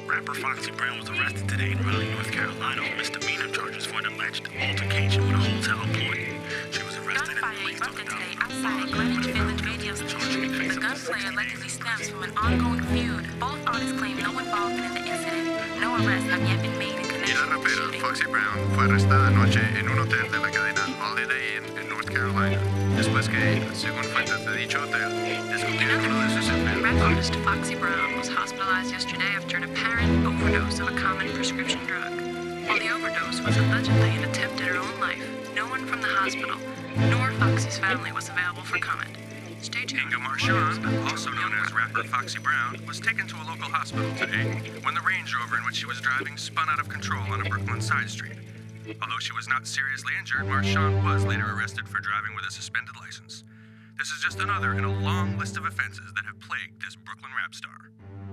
Rapper Foxy Brown was arrested today in Raleigh, North Carolina on misdemeanor charges for an alleged altercation with a hotel employee. She was arrested and Gunfire released on erupted $1,000 today outside the Greenwich Village radio station. The gunplay allegedly stems from an ongoing feud. Both artists claim no involvement in the incident. No arrests have yet been made in Y connection la with the rapera shooting. Foxy Brown fue arrestada anoche en un hotel de la cadena Holiday Inn en North Carolina, después que, según fuentes de dicho hotel, discutió con uno de sus Rap empleados. artist Foxy Brown was hospitalized yesterday after an apparent overdose of a common prescription drug. While the overdose was allegedly an attempt at her own life, no one from the hospital nor Foxy's family was available for comment. Stay tuned. Inga Marchand, also known as rapper Foxy Brown, was taken to a local hospital today when the Range Rover in which she was driving spun out of control on a Brooklyn side street. Although she was not seriously injured, Marchand was later arrested for driving with a suspended license. This is just another in a long list of offenses that have plagued this Brooklyn rap star.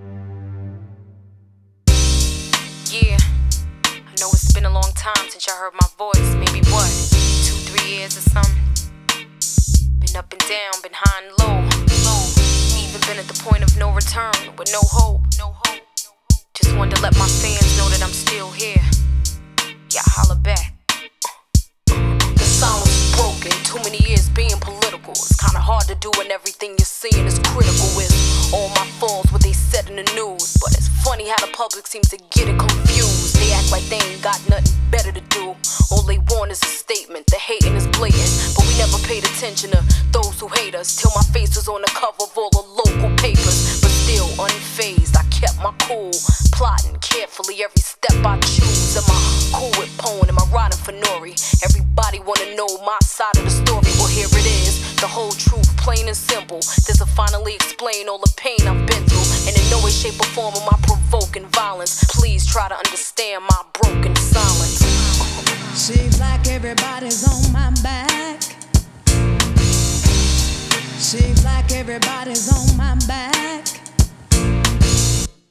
Yeah, I know it's been a long time since y'all heard my voice. Maybe what, 2-3 years or something? Been up and down, been high and low. Even been at the point of no return, with no hope. Just wanted to let my fans know that I'm still here. Yeah, holla back. The silence is broken, too many years being political. It's kinda hard to do when everything you're seeing is critical. With all my faults, what they said in the news. But it's funny how the public seems to get it confused. They act like they ain't got nothing better to do. All they want is a statement, the hating is blatant. But we never paid attention to those who hate us, till my face was on the cover of all the local papers. But still unfazed, I kept my cool, plotting carefully every step I choose. Am I cool with Pone? Am I riding for Nori? Everybody wanna know my side of the story. Well, here it is, the whole truth, plain and simple. This'll finally explain all the pain I've been through. And in no way, shape, or form am I provoking violence. Please try to understand my broken silence. Seems like everybody's on my back. Seems like everybody's on my back.